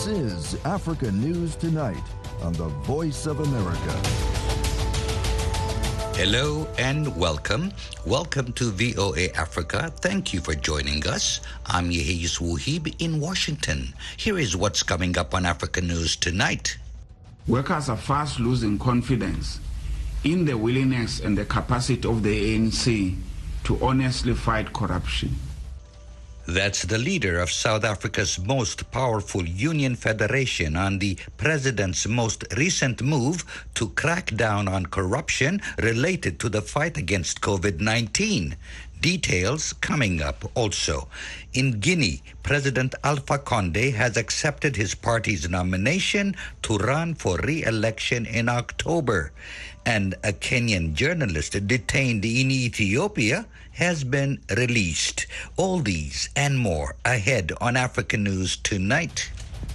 is Africa News Tonight on the Voice of America. Hello and welcome. Welcome to VOA Africa. Thank you for joining us. I'm Yehis Wuhib in Washington. Here is what's coming up on Africa News Tonight. Workers are fast losing confidence in the willingness and the capacity of the ANC to honestly fight corruption. That's the leader of South Africa's most powerful union federation on the president's most recent move to crack down on corruption related to the fight against COVID-19. Details coming up also. In Guinea, President Alpha Conde has accepted his party's nomination to run for re-election in October. And a Kenyan journalist detained in Ethiopia has been released. All these and more ahead on Africa News Tonight.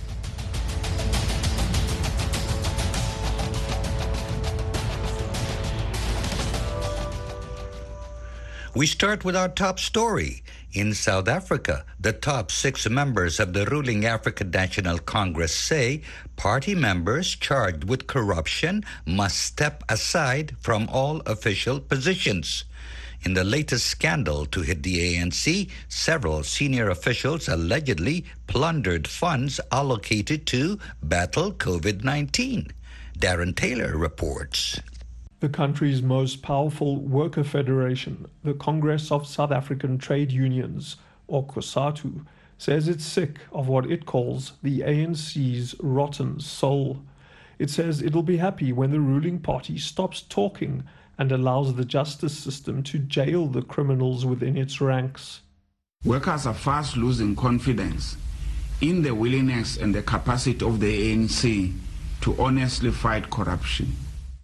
We start with our top story. In South Africa, the top 6 members of the ruling African National Congress say party members charged with corruption must step aside from all official positions. In the latest scandal to hit the ANC, several senior officials allegedly plundered funds allocated to battle COVID-19. Darren Taylor reports. The country's most powerful worker federation, the Congress of South African Trade Unions, or COSATU, says it's sick of what it calls the ANC's rotten soul. It says it'll be happy when the ruling party stops talking and allows the justice system to jail the criminals within its ranks. Workers are fast losing confidence in the willingness and the capacity of the ANC to honestly fight corruption.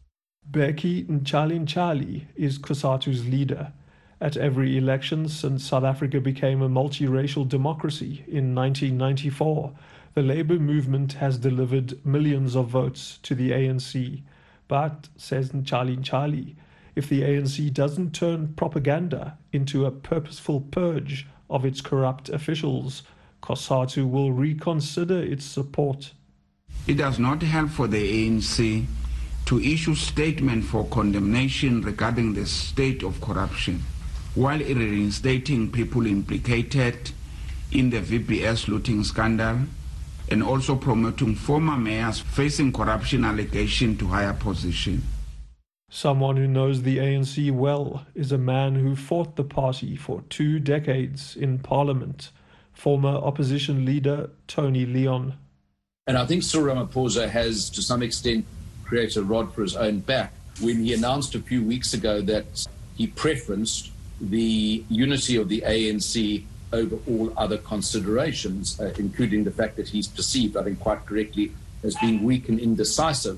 Bheki Mtshali is COSATU's leader. At every election since South Africa became a multiracial democracy in 1994, the Labour movement has delivered millions of votes to the ANC. But, says Mtshali, if the ANC doesn't turn propaganda into a purposeful purge of its corrupt officials, COSATU will reconsider its support. It does not help for the ANC to issue statement for condemnation regarding the state of corruption, while reinstating people implicated in the VBS looting scandal and also promoting former mayors facing corruption allegation to higher position. Someone who knows the ANC well is a man who fought the party for 2 decades in Parliament, former opposition leader Tony Leon. And I think Cyril Ramaphosa has, to some extent, create a rod for his own back when he announced a few weeks ago that he preferenced the unity of the ANC over all other considerations, including the fact that he's perceived, I think quite correctly, as being weak and indecisive.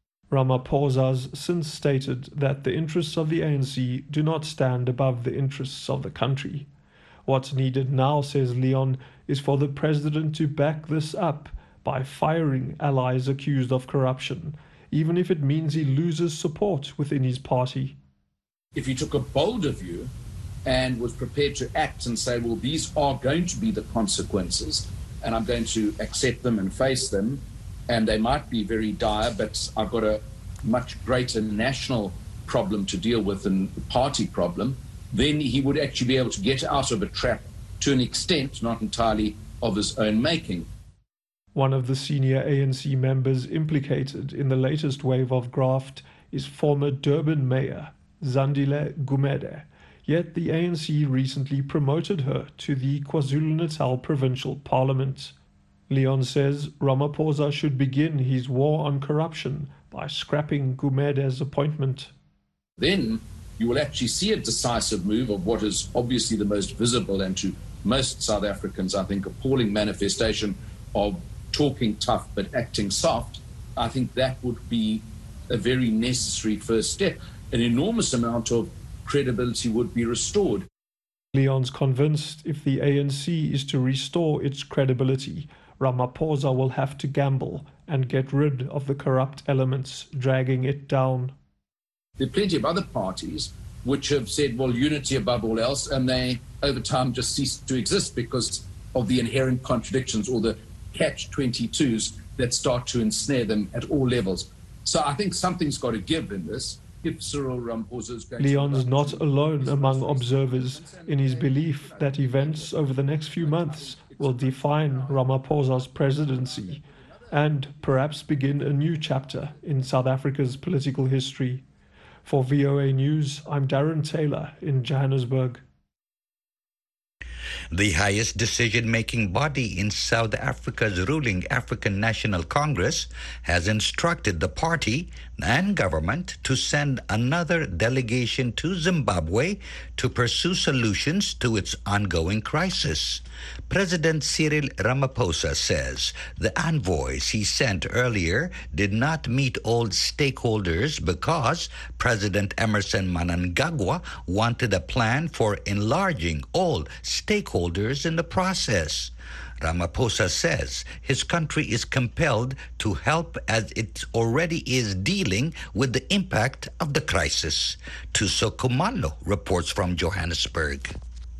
Ramaphosa's since stated that the interests of the ANC do not stand above the interests of the country. What's needed now, says Leon, is for the president to back this up by firing allies accused of corruption, even if it means he loses support within his party. If he took a bolder view and was prepared to act and say, well, these are going to be the consequences, and I'm going to accept them and face them, and they might be very dire, but I've got a much greater national problem to deal with than the party problem, then he would actually be able to get out of a trap to an extent, not entirely of his own making. One of the senior ANC members implicated in the latest wave of graft is former Durban Mayor Zandile Gumede, yet the ANC recently promoted her to the KwaZulu-Natal Provincial Parliament. Leon says Ramaphosa should begin his war on corruption by scrapping Gumede's appointment. Then you will actually see a decisive move of what is obviously the most visible and to most South Africans, I think, appalling manifestation of talking tough but acting soft. I think that would be a very necessary first step. An enormous amount of credibility would be restored. Leon's convinced if the ANC is to restore its credibility, Ramaphosa will have to gamble and get rid of the corrupt elements dragging it down. There are plenty of other parties which have said, well, unity above all else, and they, over time, just cease to exist because of the inherent contradictions or the catch-22s that start to ensnare them at all levels. So I think something's got to give in this. If Cyril Ramaphosa is going Leon's not alone among observers in his belief that events over the next few months will define Ramaphosa's presidency and perhaps begin a new chapter in South Africa's political history. For VOA News, I'm Darren Taylor in Johannesburg. The highest decision-making body in South Africa's ruling African National Congress has instructed the party and government to send another delegation to Zimbabwe to pursue solutions to its ongoing crisis. President Cyril Ramaphosa says the envoys he sent earlier did not meet all stakeholders because President Emmerson Mnangagwa wanted a plan for enlarging all stakeholders in the process. Ramaphosa says his country is compelled to help as it already is dealing with the impact of the crisis. Tuso Kumalo reports from Johannesburg.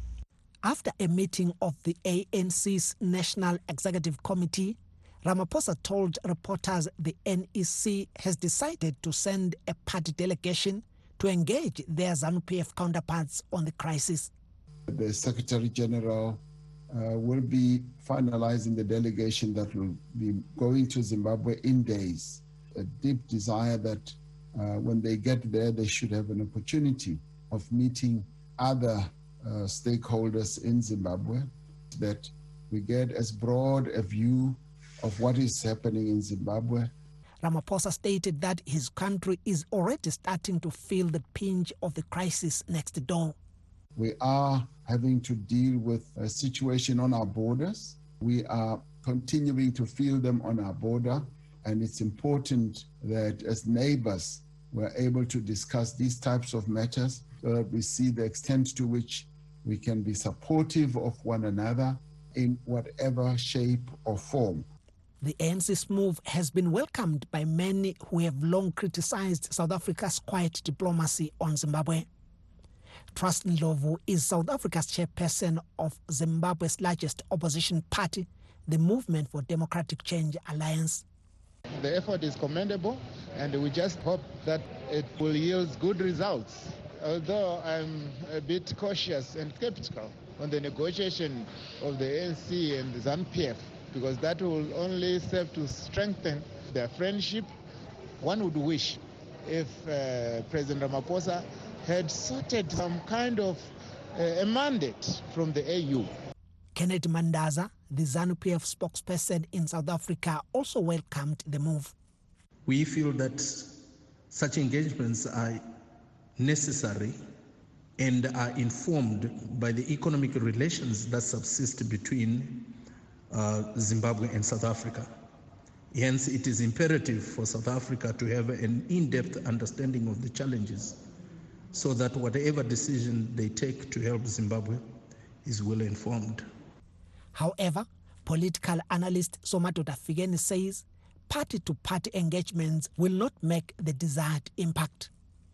After a meeting of the ANC's National Executive Committee, Ramaphosa told reporters the NEC has decided to send a party delegation to engage their ZANU-PF counterparts on the crisis. The Secretary General will be finalizing the delegation that will be going to Zimbabwe in days. A deep desire that when they get there, they should have an opportunity of meeting other stakeholders in Zimbabwe, that we get as broad a view of what is happening in Zimbabwe. Ramaphosa stated that his country is already starting to feel the pinch of the crisis next door. We are having to deal with a situation on our borders. We are continuing to feel them on our border, and it's important that as neighbors, we're able to discuss these types of matters so that we see the extent to which we can be supportive of one another in whatever shape or form. The ANC's move has been welcomed by many who have long criticized South Africa's quiet diplomacy on Zimbabwe. Trust Ndlovu is South Africa's chairperson of Zimbabwe's largest opposition party, the Movement for Democratic Change Alliance. The effort is commendable, and we just hope that it will yield good results. Although I'm a bit cautious and skeptical on the negotiation of the ANC and the ZANU-PF, because that will only serve to strengthen their friendship. One would wish if President Ramaphosa had sorted some kind of a mandate from the AU. Kenneth Mandaza, the ZANU-PF spokesperson in South Africa, also welcomed the move. We feel that such engagements are necessary and are informed by the economic relations that subsist between Zimbabwe and South Africa. Hence, it is imperative for South Africa to have an in-depth understanding of the challenges so that whatever decision they take to help Zimbabwe is well informed. However, political analyst Somadoda Figeni says party-to-party engagements will not make the desired impact.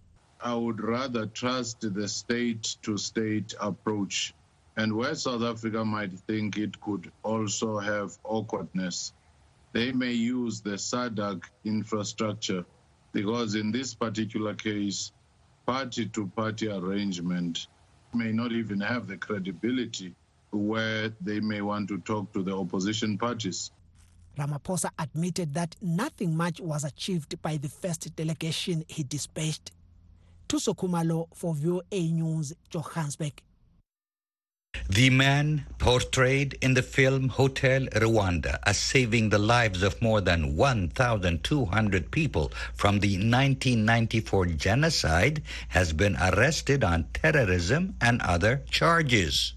I would rather trust the state-to-state approach. And where South Africa might think it could also have awkwardness, they may use the SADC infrastructure, because in this particular case, party-to-party arrangement may not even have the credibility where they may want to talk to the opposition parties. Ramaphosa admitted that nothing much was achieved by the first delegation he dispatched. Tuso Kumalo for VOA News, Johannesburg. The man portrayed in the film Hotel Rwanda as saving the lives of more than 1,200 people from the 1994 genocide has been arrested on terrorism and other charges.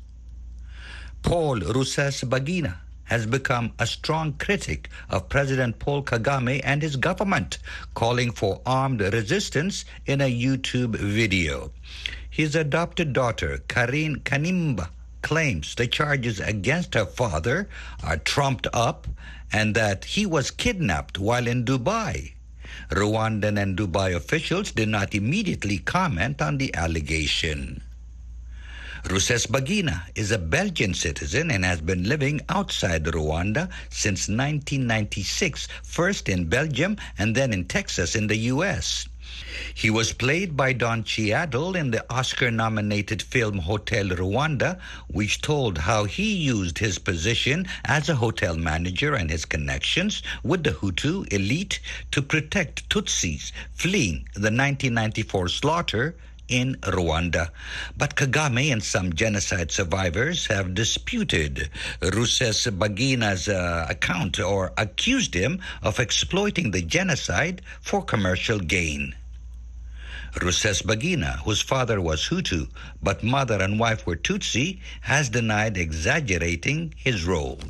Paul Rusesabagina has become a strong critic of President Paul Kagame and his government, calling for armed resistance in a YouTube video. His adopted daughter, Karine Kanimba, claims the charges against her father are trumped up and that he was kidnapped while in Dubai. Rwandan and Dubai officials did not immediately comment on the allegation. Rusesbagina is a Belgian citizen and has been living outside Rwanda since 1996, first in Belgium and then in Texas in the U.S. He was played by Don Cheadle in the Oscar-nominated film Hotel Rwanda, which told how he used his position as a hotel manager and his connections with the Hutu elite to protect Tutsis fleeing the 1994 slaughter in Rwanda. But Kagame and some genocide survivors have disputed Rusesbagina's account or accused him of exploiting the genocide for commercial gain. Rusesbagina, whose father was Hutu but mother and wife were Tutsi, has denied exaggerating his role.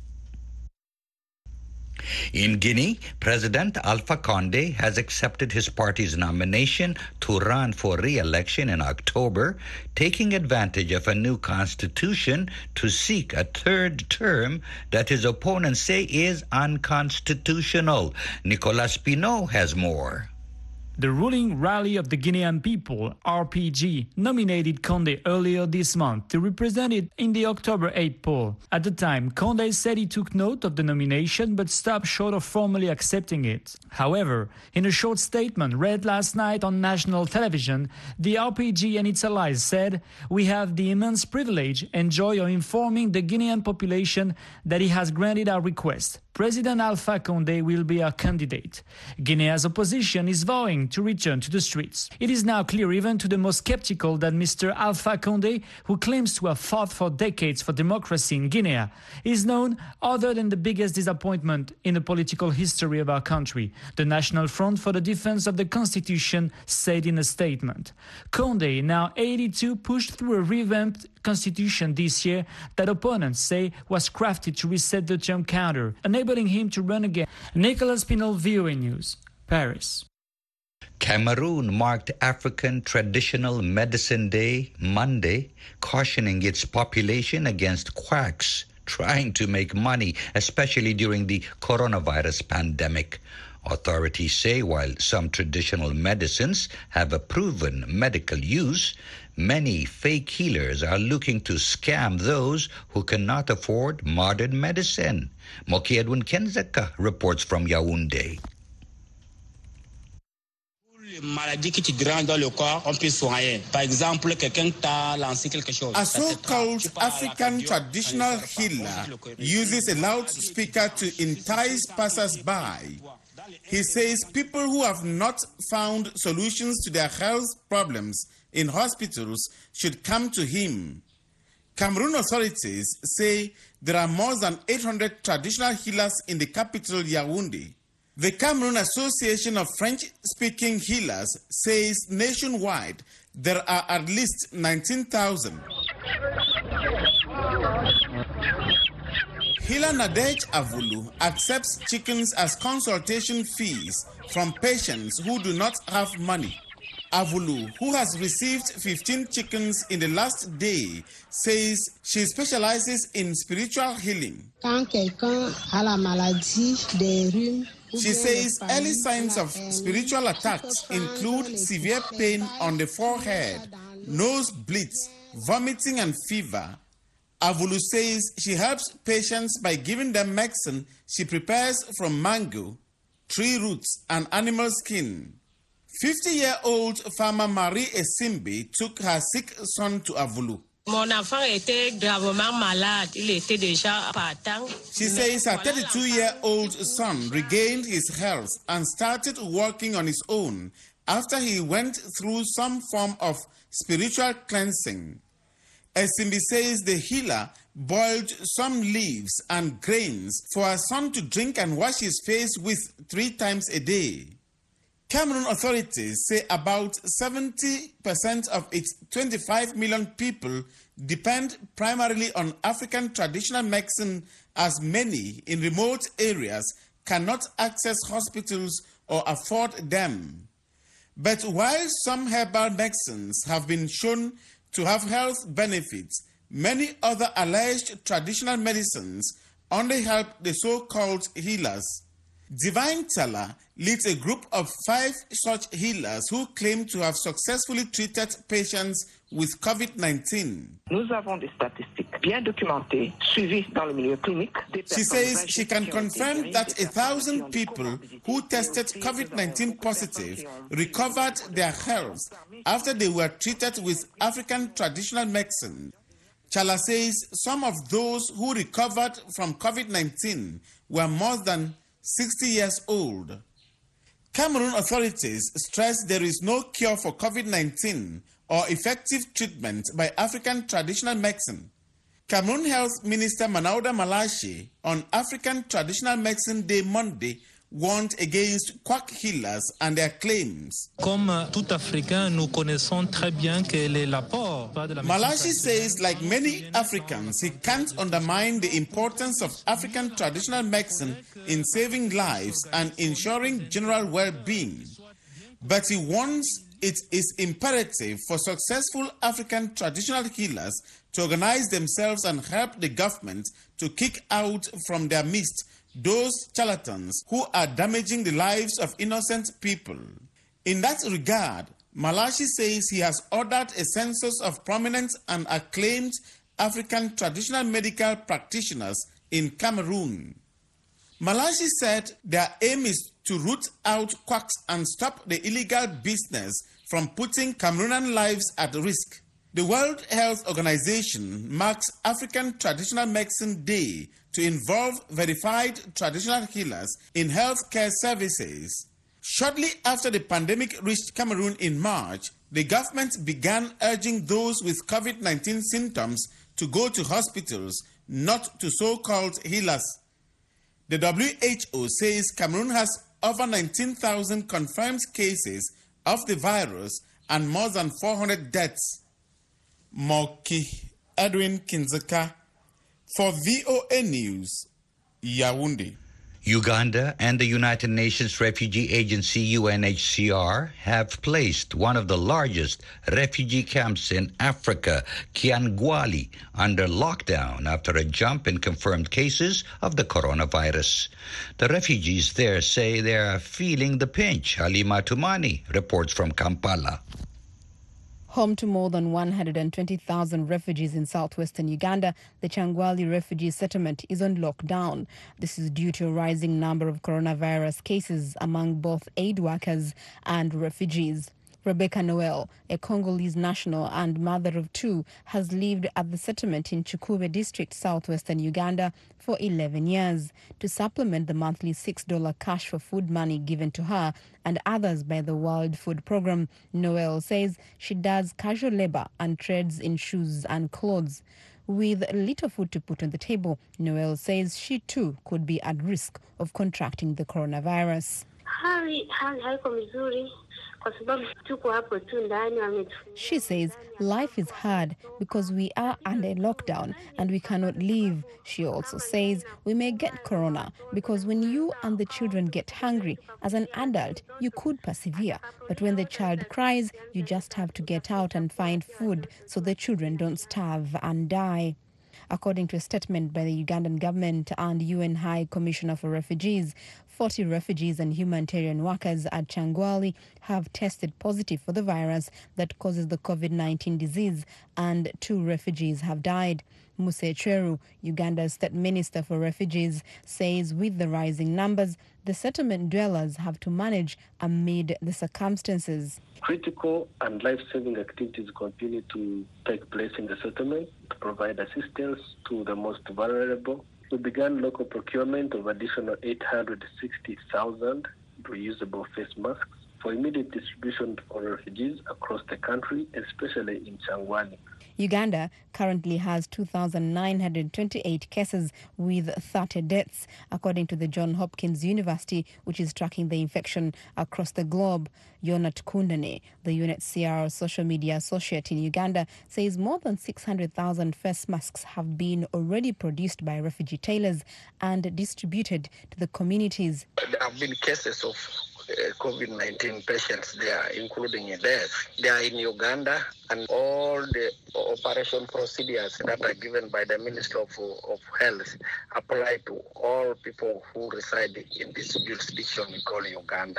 In Guinea, President Alpha Condé has accepted his party's nomination to run for re-election in October, taking advantage of a new constitution to seek a third term that his opponents say is unconstitutional. Nicolas Pinot has more. The ruling Rally of the Guinean People, RPG, nominated Condé earlier this month to represent it in the October 8 poll. At the time, Condé said he took note of the nomination but stopped short of formally accepting it. However, in a short statement read last night on national television, the RPG and its allies said, "We have the immense privilege and joy of informing the Guinean population that he has granted our request. President Alpha Condé will be our candidate. Guinea's opposition is vowing to return to the streets. It is now clear even to the most skeptical that Mr. Alpha Condé, who claims to have fought for decades for democracy in Guinea, is known other than the biggest disappointment in the political history of our country," the National Front for the Defense of the Constitution said in a statement. Condé, now 82, pushed through a revamped constitution this year that opponents say was crafted to reset the term counter, enabling him to run again. Nicolas Pinot, VOA News, Paris. Cameroon marked African Traditional Medicine Day Monday, cautioning its population against quacks trying to make money, especially during the coronavirus pandemic. Authorities say while some traditional medicines have a proven medical use, many fake healers are looking to scam those who cannot afford modern medicine. Moki Edwin Kenzeka reports from Yaoundé. A so-called African traditional healer uses a loudspeaker to entice passers-by. He says people who have not found solutions to their health problems in hospitals should come to him. Cameroon authorities say there are more than 800 traditional healers in the capital, Yaoundé. The Cameroon Association of French-speaking Healers says nationwide there are at least 19,000. Healer Nadej Avulu accepts chickens as consultation fees from patients who do not have money. Avulu, who has received 15 chickens in the last day, says she specializes in spiritual healing. She says early signs of spiritual attacks include severe pain on the forehead, nosebleeds, vomiting and fever. Avulu says she helps patients by giving them medicine she prepares from mango, tree roots and animal skin. 50-year-old farmer Marie Esimbi took her sick son to Avulu. She says her 32-year-old son regained his health and started working on his own after he went through some form of spiritual cleansing. Esimbi says the healer boiled some leaves and grains for her son to drink and wash his face with 3 times a day. Cameroon authorities say about 70% of its 25 million people depend primarily on African traditional medicine, as many in remote areas cannot access hospitals or afford them. But while some herbal medicines have been shown to have health benefits, many other alleged traditional medicines only help the so-called healers. Divine Teller leads a group of 5 such healers who claim to have successfully treated patients with COVID-19. Nous avons des statistiques bien documentées, suivies dans le milieu clinique. She says she can confirm that 1,000 people who tested COVID-19 positive recovered their health after they were treated with African traditional medicine. Chala says some of those who recovered from COVID-19 were more than 60 years old. Cameroon authorities stress there is no cure for COVID-19 or effective treatment by African traditional medicine. Cameroon Health Minister Manauda Malashi on African Traditional Medicine Day Monday warned against quack healers and their claims. Comme tout Africain, nous connaissons très bien quel est l'apport de la Malashi says, like many Africans, he can't undermine the importance of African traditional medicine in saving lives and ensuring general well-being. But he warns it is imperative for successful African traditional healers to organize themselves and help the government to kick out from their midst those charlatans who are damaging the lives of innocent people. In that regard, Malashi says he has ordered a census of prominent and acclaimed African traditional medical practitioners in Cameroon. Malashi said their aim is to root out quacks and stop the illegal business from putting Cameroonian lives at risk. The World Health Organization marks African Traditional Medicine Day to involve verified traditional healers in healthcare services. Shortly after the pandemic reached Cameroon in March, the government began urging those with COVID-19 symptoms to go to hospitals, not to so-called healers. The WHO says Cameroon has over 19,000 confirmed cases of the virus and more than 400 deaths. Moki Edwin Kinzeka for VOA News, Yaoundé. Uganda and the United Nations Refugee Agency, UNHCR, have placed one of the largest refugee camps in Africa, Kiangwali, under lockdown after a jump in confirmed cases of the coronavirus. The refugees there say they are feeling the pinch. Halima Tumani reports from Kampala. Home to more than 120,000 refugees in southwestern Uganda, the Kyangwali refugee settlement is on lockdown. This is due to a rising number of coronavirus cases among both aid workers and refugees. Rebecca Noel, a Congolese national and mother of two, has lived at the settlement in Chukube district, southwestern Uganda, for 11 years. To supplement the monthly $6 cash for food money given to her and others by the World Food Programme, Noel says she does casual labor and trades in shoes and clothes. With little food to put on the table, Noel says she too could be at risk of contracting the coronavirus. She says life is hard because we are under lockdown and we cannot leave. She also says we may get corona because when you and the children get hungry, as an adult, you could persevere. But when the child cries, you just have to get out and find food so the children don't starve and die. According to a statement by the Ugandan government and UN High Commissioner for Refugees, 40 refugees and humanitarian workers at Kyangwali have tested positive for the virus that causes the COVID-19 disease, and 2 refugees have died. Muse Cheru, Uganda's State Minister for Refugees, says with the rising numbers, the settlement dwellers have to manage amid the circumstances. Critical and life-saving activities continue to take place in the settlement to provide assistance to the most vulnerable. We began local procurement of additional 860,000 reusable face masks for immediate distribution for refugees across the country, especially in Kyangwali. Uganda currently has 2,928 cases with 30 deaths, according to the Johns Hopkins University, which is tracking the infection across the globe. Yonat Kundane, the UNHCR social media associate in Uganda, says more than 600,000 face masks have been already produced by refugee tailors and distributed to the communities. There have been cases of COVID-19 patients there, including deaths. They are in Uganda, and all the operation procedures that are given by the Ministry of Health apply to all people who reside in this jurisdiction we call Uganda.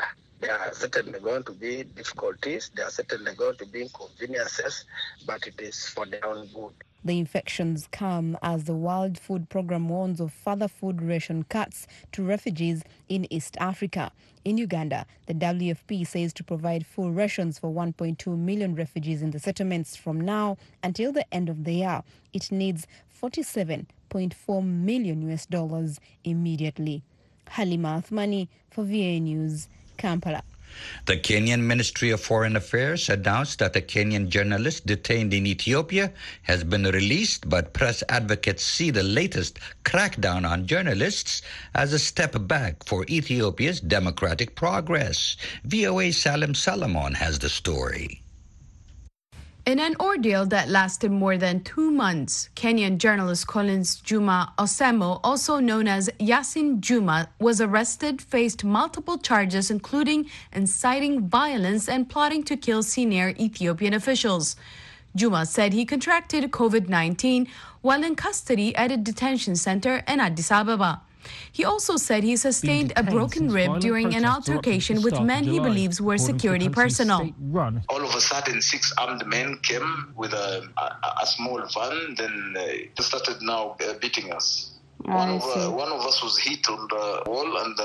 There are certainly going to be difficulties, there are certainly going to be inconveniences, but it is for their own good. The infections come as the World Food Programme warns of further food ration cuts to refugees in East Africa. In Uganda, the WFP says to provide full rations for 1.2 million refugees in the settlements from now until the end of the year. It needs $47.4 million immediately. Halima Athmani for VOA News, Kampala. The Kenyan Ministry of Foreign Affairs announced that a Kenyan journalist detained in Ethiopia has been released, but press advocates see the latest crackdown on journalists as a step back for Ethiopia's democratic progress. VOA Salim Salomon has the story. In an ordeal that lasted more than 2 months, Kenyan journalist Collins Juma Osemo, also known as Yasin Juma, was arrested, faced multiple charges including inciting violence and plotting to kill senior Ethiopian officials. Juma said he contracted COVID-19 while in custody at a detention center in Addis Ababa. He also said he sustained a broken rib during an altercation with men he believes were security personnel. All of a sudden, 6 armed men came with a small van, then they started now beating us. One of us was hit on the wall, and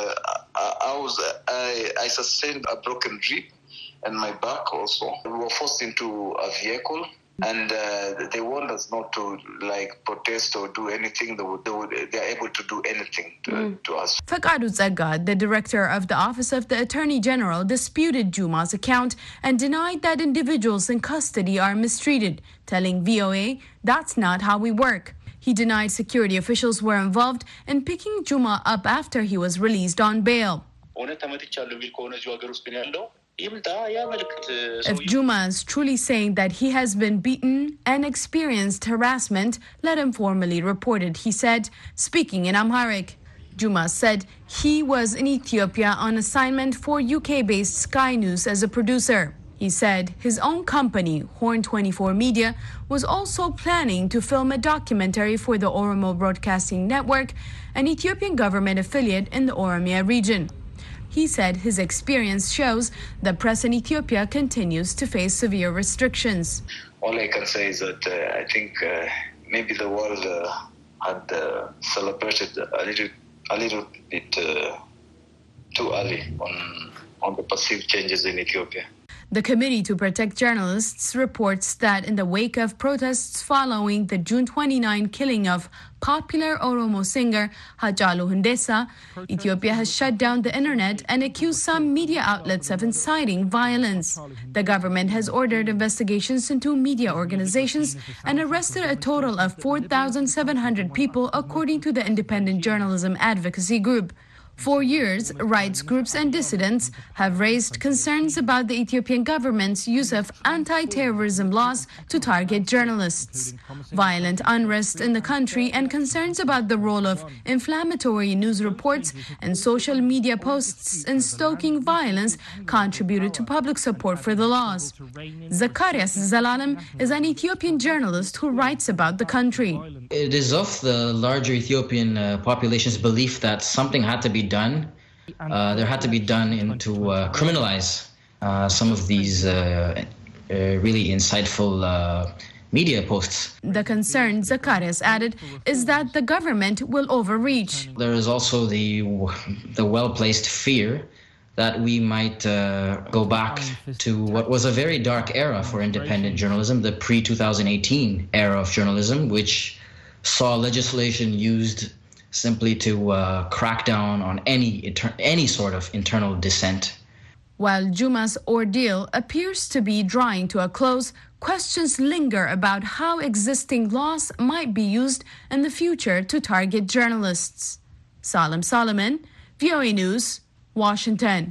I sustained a broken rib and my back also. We were forced into a vehicle. And they want us not to protest or do anything. They are able to do anything to us. Fakadu Zagad, the director of the Office of the Attorney General, disputed Juma's account and denied that individuals in custody are mistreated, telling VOA that's not how we work. He denied security officials were involved in picking Juma up after he was released on bail. If Juma is truly saying that he has been beaten and experienced harassment, let him formally report it, he said, speaking in Amharic. Juma said he was in Ethiopia on assignment for UK-based Sky News as a producer. He said his own company, Horn 24 Media, was also planning to film a documentary for the Oromo Broadcasting Network, an Ethiopian government affiliate in the Oromia region. He said his experience shows the press in Ethiopia continues to face severe restrictions. All I can say is that I think maybe the world had celebrated a little bit too early on the perceived changes in Ethiopia. The Committee to Protect Journalists reports that in the wake of protests following the June 29 killing of popular Oromo singer Hachalu Hundessa, Ethiopia has shut down the internet and accused some media outlets of inciting violence. The government has ordered investigations into media organizations and arrested a total of 4,700 people, according to the Independent Journalism Advocacy Group. For years, rights groups and dissidents have raised concerns about the Ethiopian government's use of anti-terrorism laws to target journalists. Violent unrest in the country and concerns about the role of inflammatory news reports and social media posts in stoking violence contributed to public support for the laws. Zakarias Zalalem is an Ethiopian journalist who writes about the country. It is of the larger Ethiopian population's belief that something had to be done. There had to be done to criminalize some of these really insightful media posts. The concern, Zakarias added, is that the government will overreach. There is also the well-placed fear that we might go back to what was a very dark era for independent journalism, the pre-2018 era of journalism, which saw legislation used simply to crack down on any sort of internal dissent. While Juma's ordeal appears to be drawing to a close, questions linger about how existing laws might be used in the future to target journalists. Salim Solomon, VOA News, Washington.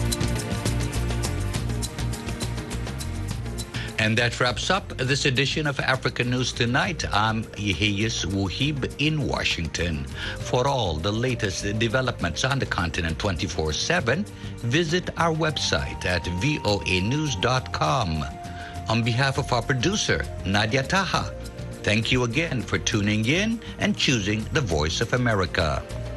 And that wraps up this edition of Africa News Tonight. I'm Yeheyes Wuhib in Washington. For all the latest developments on the continent 24/7, visit our website at voanews.com. On behalf of our producer, Nadia Taha, thank you again for tuning in and choosing the Voice of America.